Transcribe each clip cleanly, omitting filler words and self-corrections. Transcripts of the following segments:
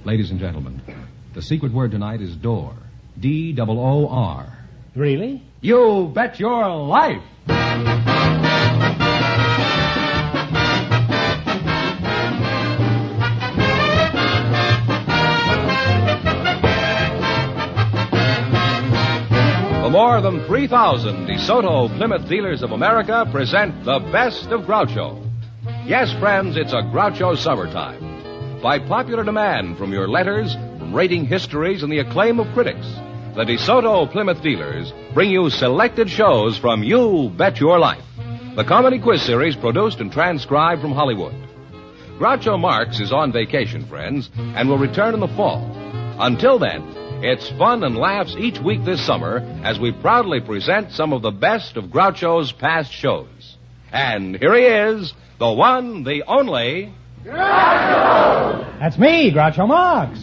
Ladies and gentlemen, the secret word tonight is door. D-O-O-R. Really? You bet your life! The more than 3,000 DeSoto Plymouth dealers of America present the best of Groucho. Yes, friends, it's a Groucho summertime. By popular demand from your letters, from rating histories, and the acclaim of critics, the DeSoto Plymouth dealers bring you selected shows from You Bet Your Life, the comedy quiz series produced and transcribed from Hollywood. Groucho Marx is on vacation, friends, and will return in the fall. Until then, it's fun and laughs each week this summer as we proudly present some of the best of Groucho's past shows. And here he is, the one, the only... Groucho! That's me, Groucho Marx.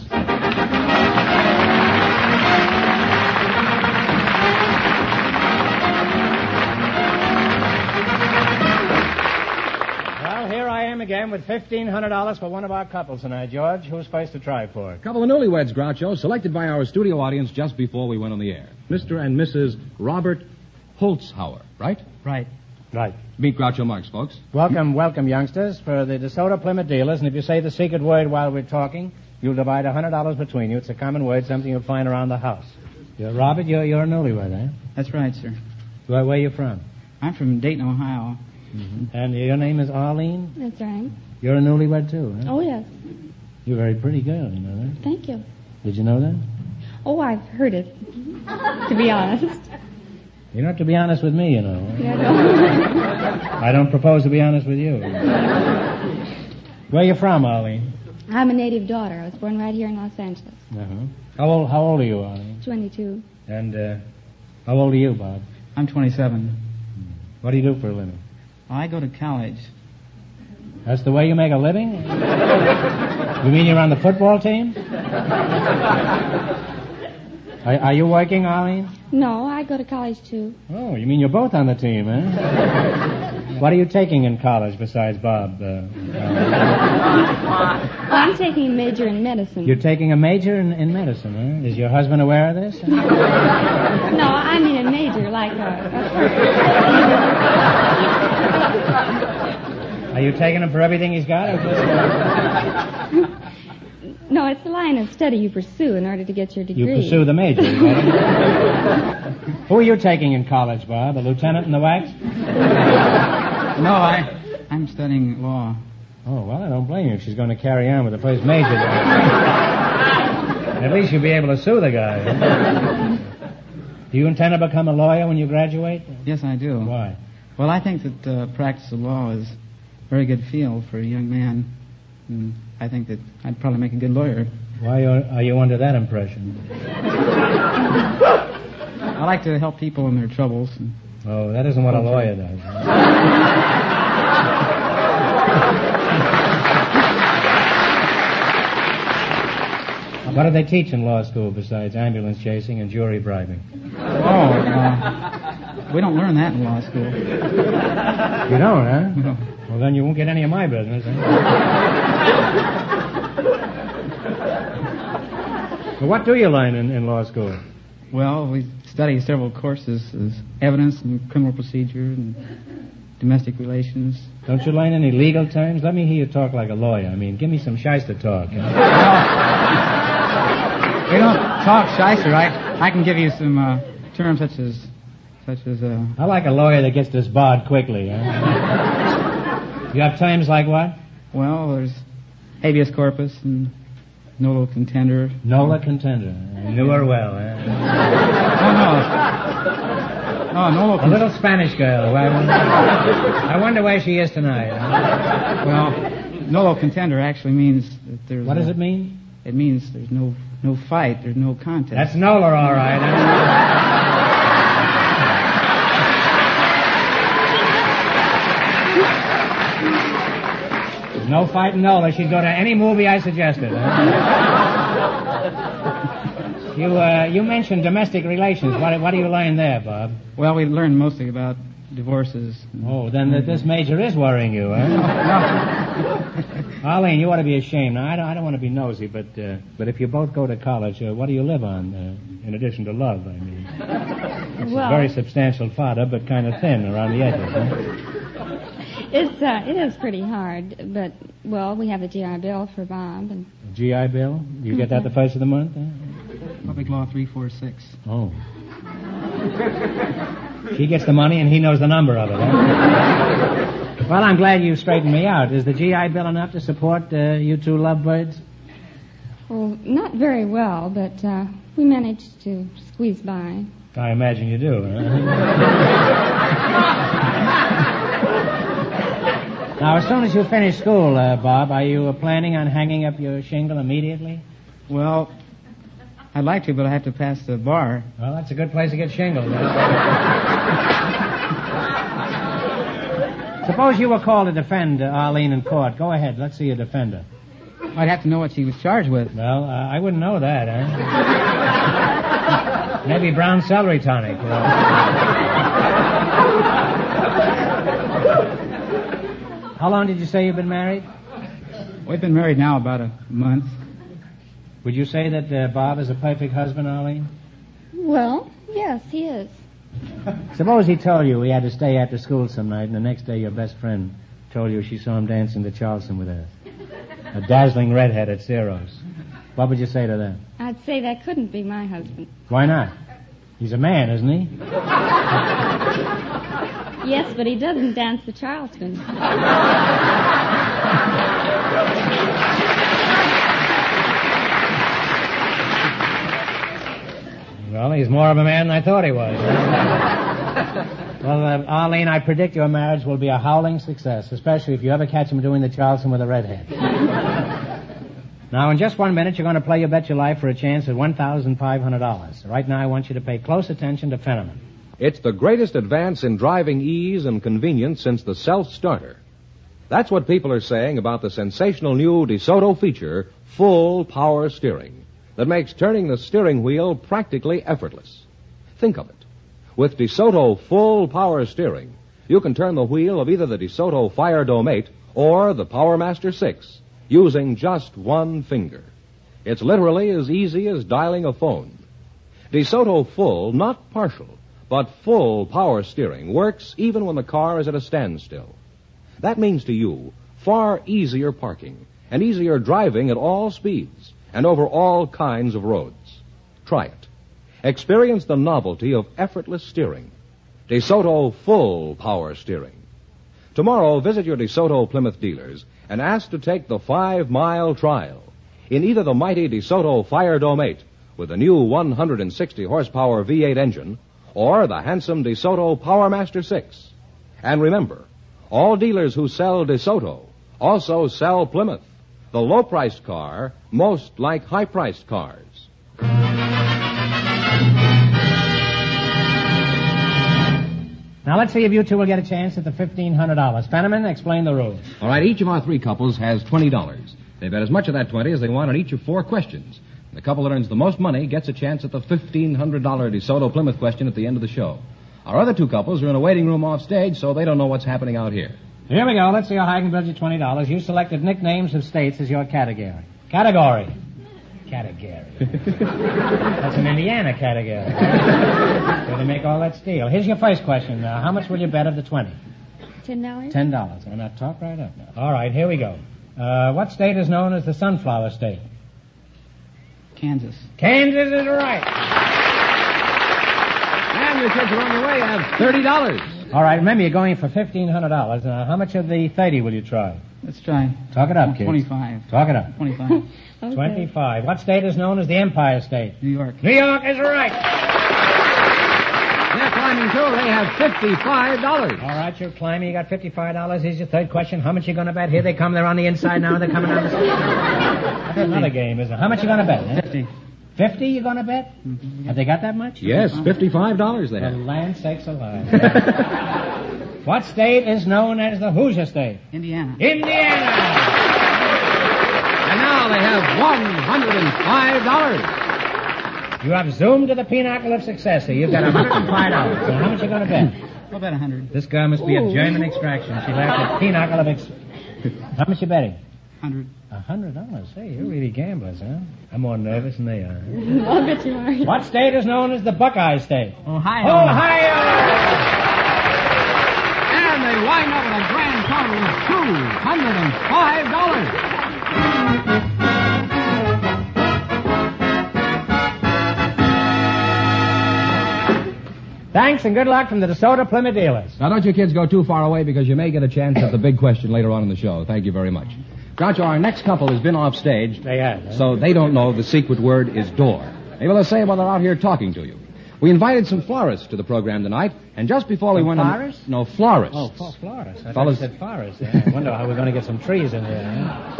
Well, here I am again with $1,500 for one of our couples tonight, George. Who's first to try for it? Couple of newlyweds, Groucho, selected by our studio audience just before we went on the air. Mr. and Mrs. Robert Holzhauer, right? Right. Meet Groucho Marx, folks. Welcome, youngsters, for the DeSoto Plymouth dealers. And if you say the secret word while we're talking, you'll divide $100 between you. It's a common word, something you'll find around the house. Robert, you're a newlywed, eh? That's right, sir. Where are you from? I'm from Dayton, Ohio. Mm-hmm. And your name is Arlene? That's right. You're a newlywed, too, huh? Oh, yes. You're a very pretty girl, you know that? Thank you. Did you know that? Oh, I've heard it, to be honest. You're not to be honest with me, you know. Yeah, no. I don't propose to be honest with you. Where you from, Arlene? I'm a native daughter. I was born right here in Los Angeles. Uh-huh. How old are you, Arlene? 22. And how old are you, Bob? I'm 27. What do you do for a living? I go to college. That's the way you make a living? You mean you're on the football team? Are you working, Arlene? No, I go to college, too. Oh, you mean you're both on the team, eh? What are you taking in college besides Bob? I'm taking a major in medicine. You're taking a major in medicine, huh? Is your husband aware of this? No, I mean a major, like Are you taking him for everything he's got? Or just... No, it's the line of study you pursue in order to get your degree. You pursue the major, right? Who are you taking in college, Bob? A lieutenant in the wax? No, I'm studying law. Oh, well, I don't blame you if she's going to carry on with the first major. At least you'll be able to sue the guy. Do you intend to become a lawyer when you graduate? Yes, I do. Why? Well, I think that practice of law is a very good field for a young man. And I think that I'd probably make a good lawyer. Why are you under that impression? I like to help people in their troubles. Oh, that isn't what a lawyer does. What do they teach in law school besides ambulance chasing and jury bribing? We don't learn that in law school. You don't, huh? No. Well, then you won't get any of my business, huh? Well, what do you learn in law school? Well, we study several courses as evidence and criminal procedure and domestic relations. Don't you learn any legal terms? Let me hear you talk like a lawyer. I mean, give me some shyster talk. You know? We don't talk shyster. I can give you some terms such as. I like a lawyer that gets disbarred quickly. Huh? You have terms like what? Well, there's habeas corpus and nolo contender. Nola contender. I knew her well. Eh? No, nolo contender. A little Spanish girl. I wonder where she is tonight. Huh? Well, nolo contender actually means that there's. What does it mean? It means there's no fight. There's no contest. That's Nola, all right. Huh? No fighting Nola. She'd go to any movie I suggested. You mentioned domestic relations. What do you learn there, Bob? Well, we learn mostly about divorces. Oh, then this major is worrying you, huh? No. Arlene, you ought to be ashamed. Now, I don't want to be nosy, but if you both go to college, what do you live on, in addition to love, I mean? It's a very substantial fodder, but kind of thin around the edges, huh? It is pretty hard, but, well, we have the GI Bill for Bob. And GI Bill? You get that the first of the month? Public Law 346. Oh. She gets the money and he knows the number of it, huh? Well, I'm glad you straightened me out. Is the GI Bill enough to support you two lovebirds? Well, not very well, but we managed to squeeze by. I imagine you do, huh? Now, as soon as you finish school, Bob, are you planning on hanging up your shingle immediately? Well, I'd like to, but I have to pass the bar. Well, that's a good place to get shingled. Suppose you were called to defend Arlene in court. Go ahead. Let's see you defend her. I'd have to know what she was charged with. Well, I wouldn't know that, huh? Maybe brown celery tonic. How long did you say you've been married? We've been married now about a month. Would you say that Bob is a perfect husband, Arlene? Well, yes, he is. Suppose he told you he had to stay after school some night, and the next day your best friend told you she saw him dancing to Charleston with a dazzling redhead at Ciro's. What would you say to that? I'd say that couldn't be my husband. Why not? He's a man, isn't he? Yes, but he doesn't dance to Charleston. Well, he's more of a man than I thought he was. Well, Arlene, I predict your marriage will be a howling success, especially if you ever catch him doing the Charleston with a redhead. Now, in just 1 minute, you're going to play You Bet Your Life for a chance at $1,500. Right now, I want you to pay close attention to Fenneman. It's the greatest advance in driving ease and convenience since the self-starter. That's what people are saying about the sensational new DeSoto feature, Full Power Steering, that makes turning the steering wheel practically effortless. Think of it. With DeSoto Full Power Steering, you can turn the wheel of either the DeSoto Fire Dome 8 or the PowerMaster 6 using just one finger. It's literally as easy as dialing a phone. DeSoto Full, not partial, but full power steering works even when the car is at a standstill. That means to you far easier parking and easier driving at all speeds and over all kinds of roads. Try it. Experience the novelty of effortless steering. DeSoto Full Power Steering. Tomorrow, visit your DeSoto Plymouth dealers and ask to take the 5-mile trial in either the mighty DeSoto Fire Dome 8 with the new 160-horsepower V8 engine or the handsome DeSoto PowerMaster 6. And remember, all dealers who sell DeSoto also sell Plymouth, the low-priced car most like high-priced cars. Now, let's see if you two will get a chance at the $1,500. Fenneman, explain the rules. All right, each of our three couples has $20. They bet as much of that 20 as they want on each of 4 questions. The couple that earns the most money gets a chance at the $1,500 DeSoto Plymouth question at the end of the show. Our other 2 couples are in a waiting room off stage, so they don't know what's happening out here. Here we go. Let's see how high I can build you $20. You selected nicknames of states as your category. Category. That's an Indiana category. So they make all that steel. Here's your first question. How much will you bet of the 20? $10. $10. I'll not talk right up now. All right, here we go. What state is known as the Sunflower State? Kansas. Kansas is right. And your kids are on their way. You have $30. All right, remember, you're going for $1,500. How much of the 30 will you try? Let's try. Talk it up, kids. 25. Talk it up. 25. Okay. 25. What state is known as the Empire State? New York. New York is right. They're climbing, too. They have $55. All right, you're climbing. You got $55. Here's your third question. How much you going to bet? Here they come. They're on the inside now. They're coming on the side. That's another game, isn't it? How much you going to bet? 50. 50 you going to bet? Mm-hmm. Have they got that much? Yes, $55 they For have. land sakes alive. What state is known as the Hoosier State? Indiana. Indiana! And now they have $105. You have zoomed to the pinnacle of success here. You've got $105. So how much you going to bet? I'll bet 100. This girl must be of German extraction. She left a pinochle of How much you betting? 100. $100. Hey, you're really gamblers, huh? I'm more nervous than they are. I'll bet you are. What state is known as the Buckeye State? Ohio. Ohio! And they wind up with a grand total of $205. Thanks and good luck from the DeSoto Plymouth dealers. Now, don't you kids go too far away because you may get a chance at the big question later on in the show. Thank you very much. Groucho, our next couple has been off stage. They have. So they don't know the secret word is door. Maybe they'll say while they're out here talking to you. We invited some florists to the program tonight, and just before we went florists? No, florists. Oh, florists. I Fellas- thought you said forest. Yeah, I wonder how we're going to get some trees in here. Huh?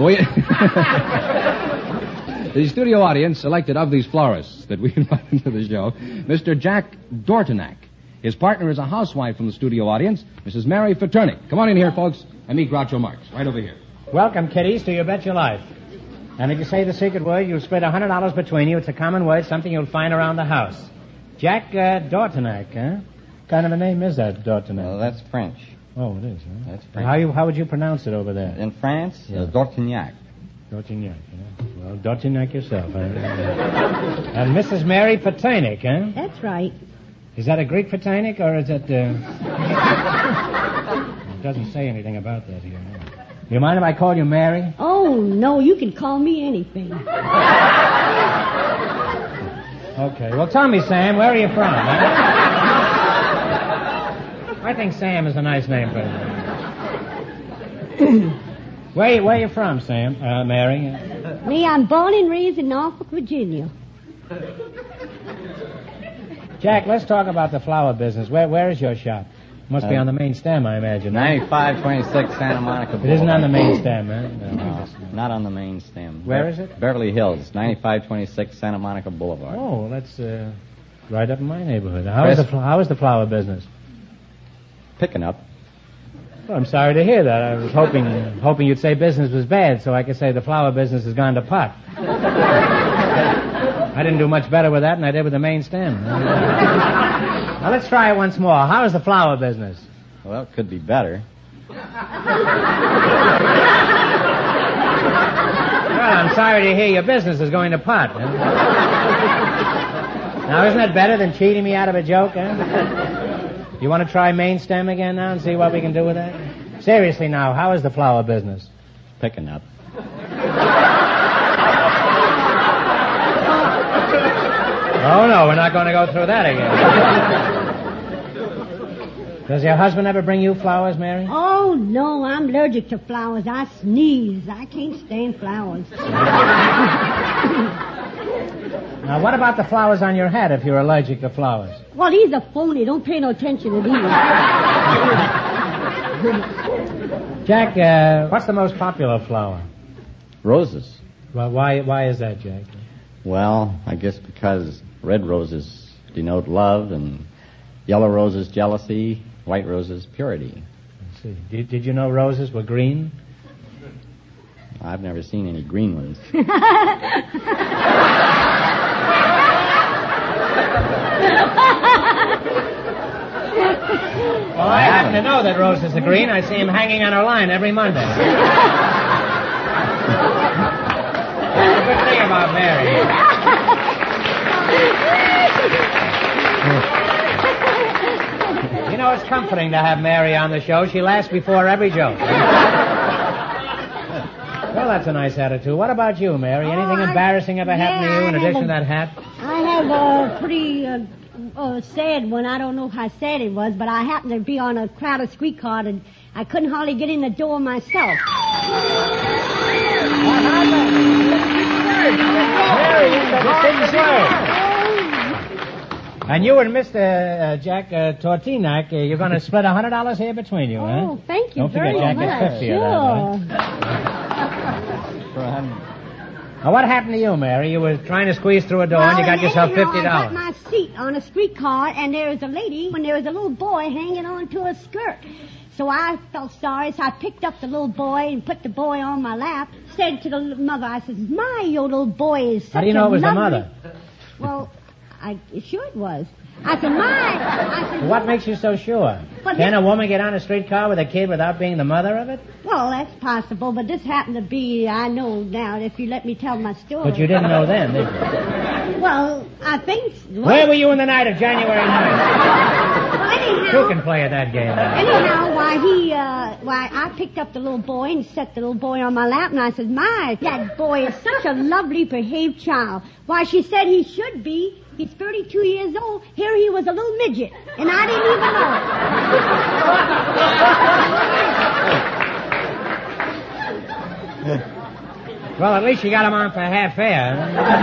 The studio audience selected of these florists that we invited to the show, Mr. Jack Dortonak. His partner is a housewife from the studio audience, Mrs. Mary Paternick. Come on in here, folks, and meet Groucho Marx, right over here. Welcome, kiddies, to You Bet Your Life. And if you say the secret word, you'll split $100 between you. It's a common word, something you'll find around the house. Jack Dortonak, huh? What kind of a name is that, Dortonak? Well, that's French. Oh, it is, huh? That's French. How would you pronounce it over there? In France, Yeah. Dortignac. Dortignac, yeah. Well, Dortignac yourself, huh? And Mrs. Mary Paternick, huh? That's right. Is that a Greek Paternick, or is it, It doesn't say anything about that here. No. You mind if I call you Mary? Oh, no, you can call me anything. Okay. Well, tell me, Sam, where are you from? Huh? I think Sam is a nice name for you. Where are you from, Sam? Mary? Me, I'm born and raised in Norfolk, Virginia. Jack, let's talk about the flower business. Where is your shop? Must be on the main stem, I imagine. 9526 Santa Monica Boulevard. It isn't on the main stem, huh? No, not on the main stem. Where is it? Beverly Hills, 9526 Santa Monica Boulevard. Oh, well, that's right up in my neighborhood. How is the flower business? Picking up. Well, I'm sorry to hear that. I was hoping you'd say business was bad, so I could say the flower business has gone to pot. I didn't do much better with that than I did with the main stem. Now, let's try it once more. How is the flower business? Well, it could be better. Well, I'm sorry to hear your business is going to pot. Huh? Now, isn't that better than cheating me out of a joke, huh? You want to try main stem again now and see what we can do with that? Seriously now, how is the flower business? Picking up. Oh, no, we're not going to go through that again. Does your husband ever bring you flowers, Mary? Oh, no, I'm allergic to flowers. I sneeze. I can't stand flowers. Now, what about the flowers on your hat if you're allergic to flowers? Well, these are phony. Don't pay no attention to these. Jack, what's the most popular flower? Roses. Well, why is that, Jack? Well, I guess because red roses denote love, and yellow roses jealousy, white roses purity. Let's see. Did you know roses were green? I've never seen any green ones. Well, I happen to know that roses are green. I see them hanging on our line every Monday. That's the good thing about Mary. You know, it's comforting to have Mary on the show. She laughs before every joke. Well, that's a nice attitude. What about you, Mary? Anything embarrassing ever happened to you in addition to that hat? I have a pretty sad one. I don't know how sad it was, but I happened to be on a crowded streetcar, and I couldn't hardly get in the door myself. Mary, you said the same word. And you and Mr. Jack Tortinac, you're going to split $100 here between you, huh? Oh, thank you Don't forget very Jack much. gets 50 Sure. of that, right? Now, what happened to you, Mary? You were trying to squeeze through a door and you got yourself $50. I got my seat on a streetcar, and there was a lady, and there was a little boy hanging on to a skirt. So I felt sorry, so I picked up the little boy and put the boy on my lap. Said to the mother, I said, "My, your little boy is such a How do you know it was the lovely-" mother? Well, sure it was. I said, my. What makes you so sure? But Can this- a woman get on a streetcar with a kid without being the mother of it? Well, that's possible, but this happened to be, I know now, if you let me tell my story. But you didn't know then, did you? Well, I think... Where were you in the night of January 9th? Well, anyhow... Who can play at that game now? Anyhow, why I picked up the little boy and set the little boy on my lap, and I said, my, that boy is such a lovely behaved child. Why, she said he should be. He's 32 years old. Here he was a little midget, and I didn't even know. Well, at least you got him on for half fare.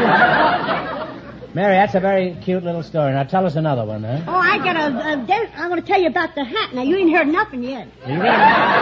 Mary, that's a very cute little story. Now tell us another one, huh? Oh, I want to tell you about the hat. Now, you ain't heard nothing yet. You really?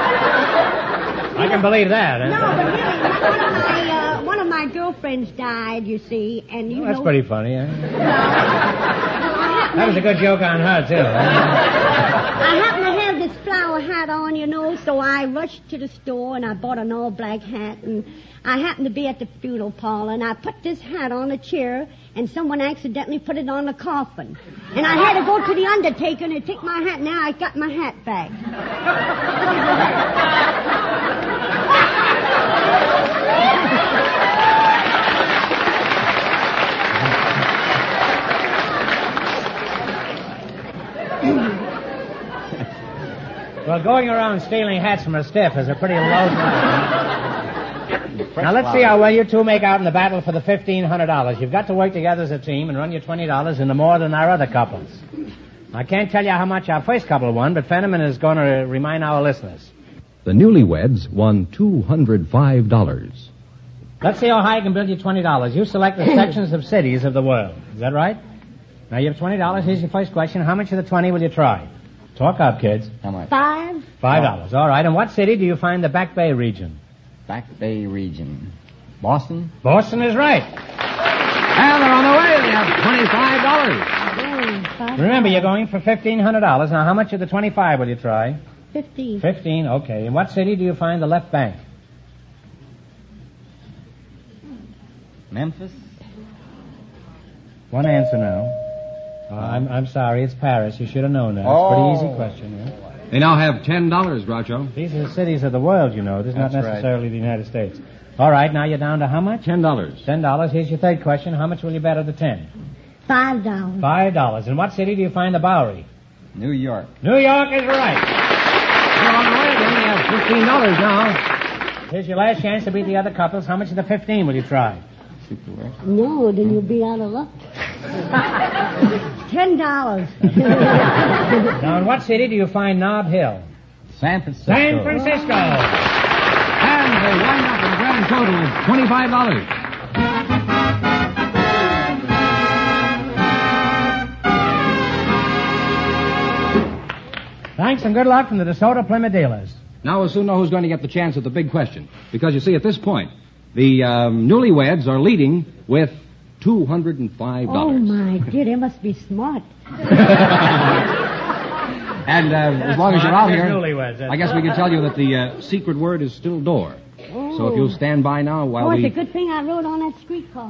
I can believe that, huh? No, but really, one of my girlfriends died, you see, and you That's know... pretty funny, huh? That was a good joke on her, too. I happen to have this flower hat on, you know, so I rushed to the store and I bought an all-black hat, and I happened to be at the funeral parlor, and I put this hat on a chair, and someone accidentally put it on the coffin. And I had to go to the undertaker and take my hat. Now I got my hat back. Well, going around stealing hats from a stiff is a pretty low... Now, let's see how well you two make out in the battle for the $1,500. You've got to work together as a team and run your $20 into more than our other couples. I can't tell you how much our first couple won, but Fenneman is going to remind our listeners. The newlyweds won $205. Let's see how high I can build you $20. You select the sections of cities of the world. Is that right? Now, you have $20. Here's your first question. How much of the 20 will you try? Talk up, kids. How much? $5. $5. All right. In what city do you find the Back Bay region? Back Bay region. Boston? Boston is right. And they're on the way. They have $25. Remember, you're going for $1,500. Now, how much of the 25 will you try? 15. 15, okay. In what city do you find the left bank? Memphis? One answer now. I'm sorry, it's Paris. You should have known that. It's a pretty easy question, yeah? They now have $10, Groucho. These are the cities of the world, you know. This is not That's right. necessarily the United States. All right, now you're down to how much? $10. $10. Here's your third question. How much will you bet of the 10? $5. $5. In what city do you find the Bowery? New York. New York is right. They're on the way. They only have $15 now. Here's your last chance to beat the other couples. How much of the 15 will you try? No, then you'll be out of luck. $10. Now, in what city do you find Nob Hill? San Francisco. San Francisco. And they wind up in a grand total of $25. Thanks and good luck from the DeSoto Plymouth dealers. Now we'll soon know who's going to get the chance at the big question. Because, you see, at this point, the newlyweds are leading with $205. Oh, my dear, they must be smart. And as long as you're out They're here, newlyweds, that's I guess we can tell you that the secret word is still door. So if you'll stand by now while It's we... a good thing I rode on that streetcar.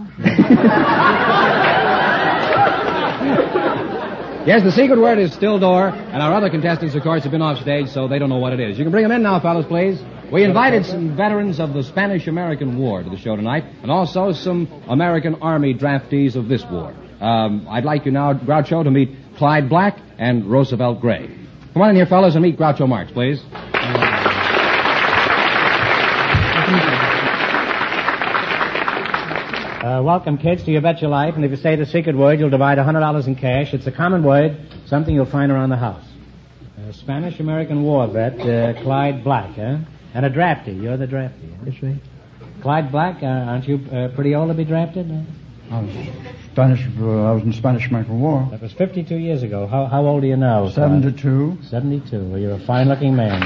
Yes, the secret word is still door, and our other contestants, of course, have been off stage, so they don't know what it is. You can bring them in now, fellas, please. We invited some veterans of the Spanish-American War to the show tonight, and also some American Army draftees of this war. I'd like you now, Groucho, to meet Clyde Black and Roosevelt Gray. Come on in here, fellas, and meet Groucho Marx, please. Welcome, kids, to You Bet Your Life. And if you say the secret word, you'll divide $100 in cash. It's a common word, something you'll find around the house. Spanish-American War vet, Clyde Black, huh? And a draftee. You're the draftee, huh? That's right. Clyde Black, aren't you pretty old to be drafted? I was in the Spanish-American War. That was 52 years ago. How old are you now? 72. 72. Well, you're a fine-looking man.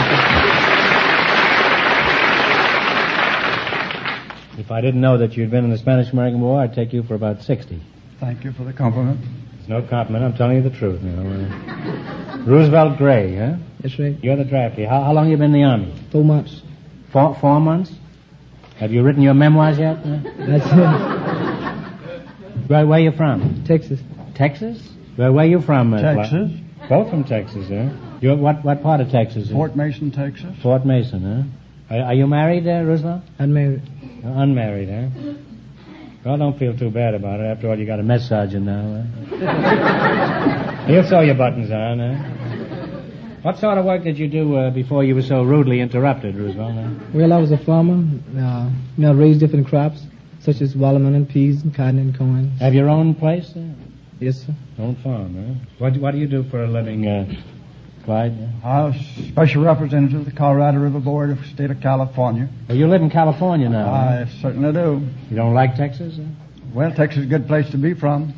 If I didn't know that you'd been in the Spanish-American War, I'd take you for about 60. Thank you for the compliment. It's no compliment. I'm telling you the truth. You know. Roosevelt Gray, huh? That's right. You're the draftee. How long you been in the Army? 4 months. 4 months? Have you written your memoirs yet? That's it. Where are you from? Texas. Texas? Well, where are you from? Texas. Both from Texas, huh? You're what part of Texas? Fort Mason, Texas. Fort Mason, huh? Are you married, Roosevelt? Unmarried. Unmarried, huh? Well, don't feel too bad about it. After all, you got a mess sergeant now, huh? He'll sew your buttons on, huh? What sort of work did you do before you were so rudely interrupted, Roosevelt? Huh? Well, I was a farmer. I raised different crops, such as watermelon and peas and cotton and corn. Have your own place? Yes, sir. Own farm, huh? What do you do for a living, Clyde? I was special representative of the Colorado River Board of the state of California. Well, you live in California now. I certainly do. You don't like Texas? Huh? Well, Texas is a good place to be from.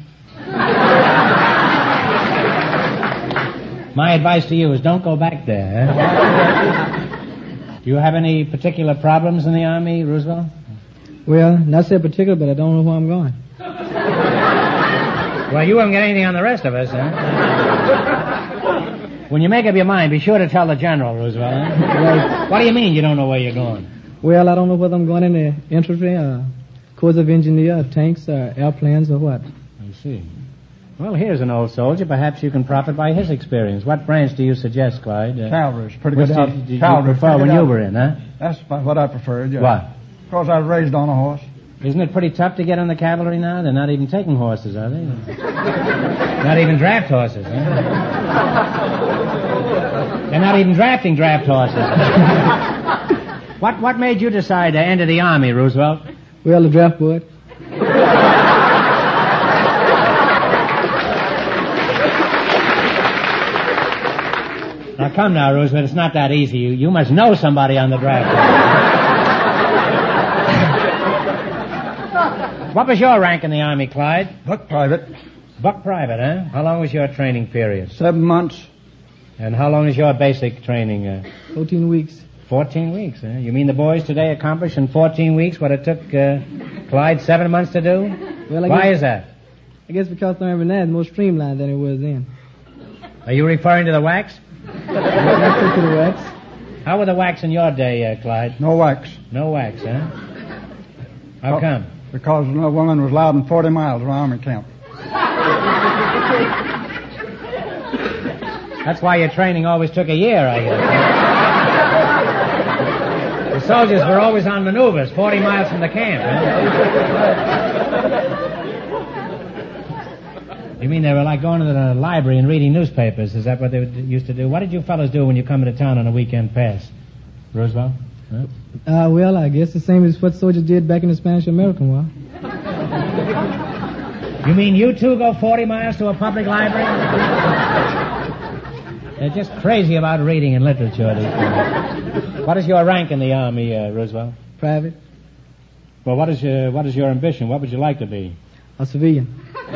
My advice to you is don't go back there. Huh? Do you have any particular problems in the Army, Roosevelt? Well, not so particular, but I don't know where I'm going. Well, you won't get anything on the rest of us, huh? When you make up your mind, be sure to tell the general, Roosevelt. Huh? Well, what do you mean you don't know where you're going? Well, I don't know whether I'm going in the infantry, Corps of Engineers, tanks, airplanes, or what. I see. Well, here's an old soldier. Perhaps you can profit by his experience. What branch do you suggest, Clyde? Cavalry's pretty What good. did you prefer when you were in, huh? That's what I preferred, yeah. What? Because I was raised on a horse. Isn't it pretty tough to get on the cavalry now? They're not even taking horses, are they? Not even draft horses, huh? They're not even drafting draft horses. What made you decide to enter the Army, Roosevelt? Well, the draft board. Now, come now, Roosevelt. It's not that easy. You must know somebody on the draft board. What was your rank in the Army, Clyde? Buck private. Buck private, huh? How long was your training period? 7 months. And how long is your basic training? 14 weeks. 14 weeks, huh? You mean the boys today accomplished in 14 weeks what it took Clyde 7 months to do? Well, Why is that? I guess because the Army now is more streamlined than it was then. Are you referring to the wax? Let's take to the wax. How were the wax in your day, Clyde? No wax. No wax, huh? How come? Because no woman was allowed in 40 miles of Army camp. That's why your training always took a year, I guess. The soldiers were always on maneuvers, 40 miles from the camp, huh? You mean they were like going to the library and reading newspapers? Is that what they used to do? What did you fellas do when you come into town on a weekend pass? Roosevelt? Huh? Well, I guess the same as what soldiers did back in the Spanish-American War. You mean you two go 40 miles to a public library? They're just crazy about reading and literature these days. What is your rank in the Army, Roosevelt? Private. Well, what is your ambition? What would you like to be? A civilian.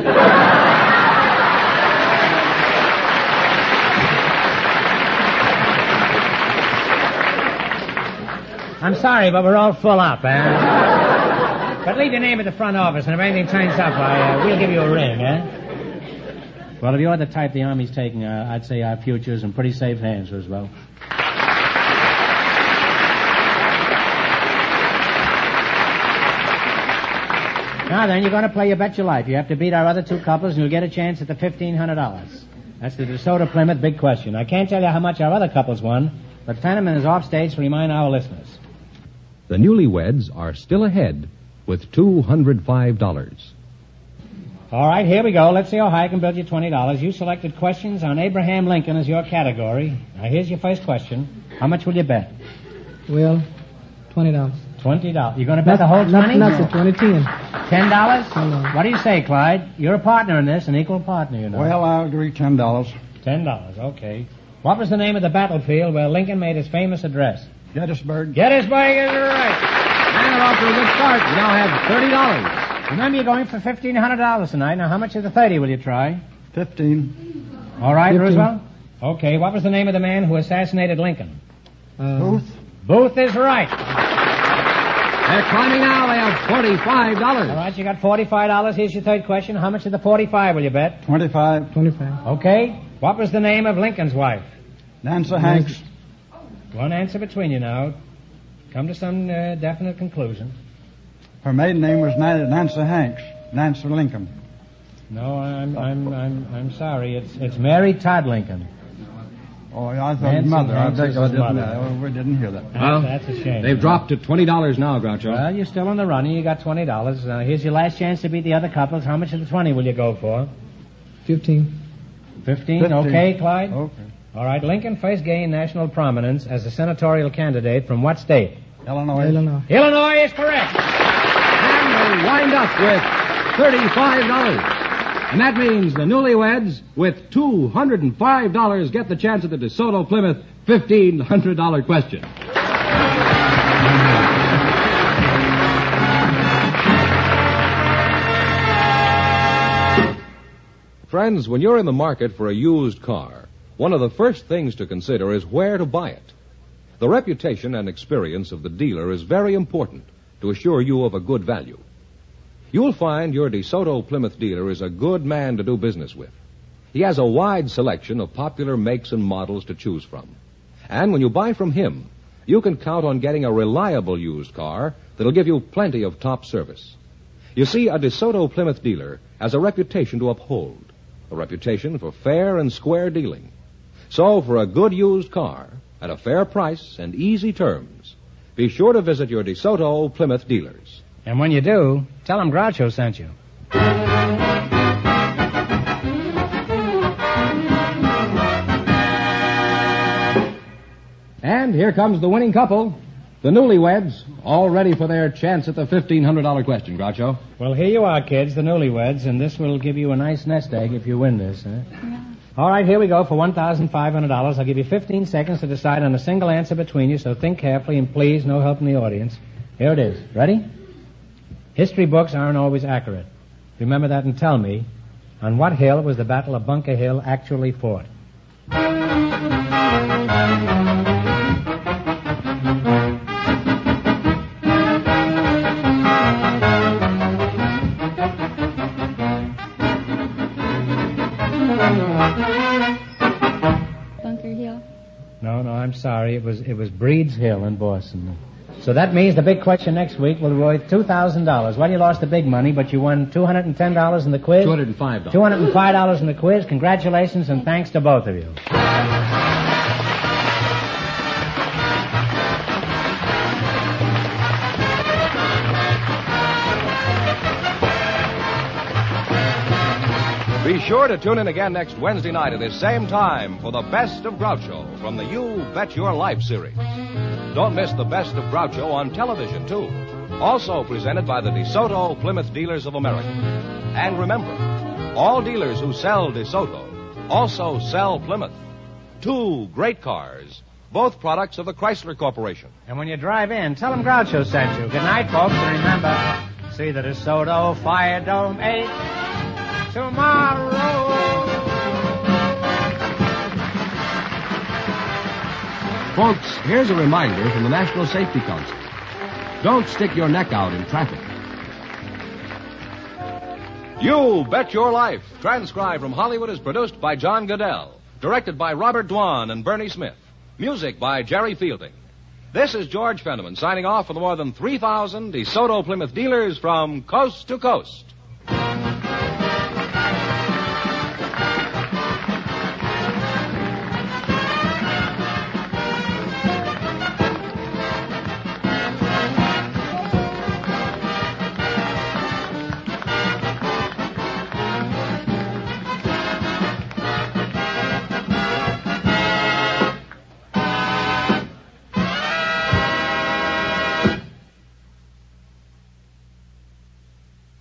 I'm sorry, but we're all full up, eh? But leave your name at the front office, and if anything turns up, we'll give you a ring, eh? Well, if you're the type the Army's taking, I'd say our future's in pretty safe hands, Roosevelt. Now then, you're going to play You Bet Your Life. You have to beat our other two couples, and you'll get a chance at the $1,500. That's the DeSoto Plymouth big question. I can't tell you how much our other couples won, but Fenneman is off stage to remind our listeners. The newlyweds are still ahead with $205. All right, here we go. Let's see how high I can build you $20. You selected questions on Abraham Lincoln as your category. Now, here's your first question. How much will you bet? Well, $20. $20. You going to bet the whole 20? Not the 20, 10. $10? $10. What do you say, Clyde? You're a partner in this, an equal partner, you know. Well, I agree, $10. $10, okay. What was the name of the battlefield where Lincoln made his famous address? Gettysburg. Gettysburg is right. And we're off to a good start. We now have $30. Remember, you're going for $1,500 tonight. Now, how much of the 30 will you try? 15. All right, 15. Roosevelt? Okay, what was the name of the man who assassinated Lincoln? Booth. Booth is right. They're climbing now. They have $45. All right, you got $45. Here's your third question. How much of the 45 will you bet? 25. 25. Okay. What was the name of Lincoln's wife? Nancy Hanks. One answer between you now. Come to some definite conclusion. Her maiden name was Nancy Hanks. Nancy Lincoln. No, I'm sorry. It's Mary Todd Lincoln. Oh, yeah, I thought Nancy his mother. I Hanks think is I his didn't. mother. We didn't hear that. Well, That's a shame. They've dropped to $20 now, Groucho. Well, you're still in the running. You got $20. Here's your last chance to beat the other couples. How much of the 20 will you go for? 15. 15? Okay, Clyde? Okay. All right. Lincoln first gained national prominence as a senatorial candidate from what state? Illinois. Illinois is correct. And they wind up with $35. And that means the newlyweds, with $205, get the chance at the DeSoto Plymouth $1,500 question. Friends, when you're in the market for a used car, one of the first things to consider is where to buy it. The reputation and experience of the dealer is very important to assure you of a good value. You'll find your DeSoto Plymouth dealer is a good man to do business with. He has a wide selection of popular makes and models to choose from. And when you buy from him, you can count on getting a reliable used car that'll give you plenty of top service. You see, a DeSoto Plymouth dealer has a reputation to uphold, a reputation for fair and square dealing. So, for a good used car at a fair price and easy terms, be sure to visit your DeSoto Plymouth dealers. And when you do, tell them Groucho sent you. And here comes the winning couple, the newlyweds, all ready for their chance at the $1,500 question, Groucho. Well, here you are, kids, the newlyweds, and this will give you a nice nest egg if you win this, huh? Yeah. All right, here we go for $1,500. I'll give you 15 seconds to decide on a single answer between you, so think carefully, and please, no help from the audience. Here it is. Ready? History books aren't always accurate. Remember that and tell me, on what hill was the Battle of Bunker Hill actually fought? Bunker Hill. No, I'm sorry. It was Breed's Hill in Boston. So that means the big question next week will be worth $2,000. Well, you lost the big money, but you won $210 in the quiz. $205. $205 in the quiz. Congratulations and thanks to both of you. Be sure to tune in again next Wednesday night at this same time for the Best of Groucho from the You Bet Your Life series. Don't miss the Best of Groucho on television, too. Also presented by the DeSoto Plymouth Dealers of America. And remember, all dealers who sell DeSoto also sell Plymouth. Two great cars, both products of the Chrysler Corporation. And when you drive in, tell them Groucho sent you. Good night, folks, and remember, see the DeSoto Fire Dome 8 tomorrow. Folks, here's a reminder from the National Safety Council. Don't stick your neck out in traffic. You Bet Your Life, transcribed from Hollywood, is produced by John Goodell. Directed by Robert Dwan and Bernie Smith. Music by Jerry Fielding. This is George Fenneman signing off for the more than 3,000 DeSoto Plymouth dealers from coast to coast.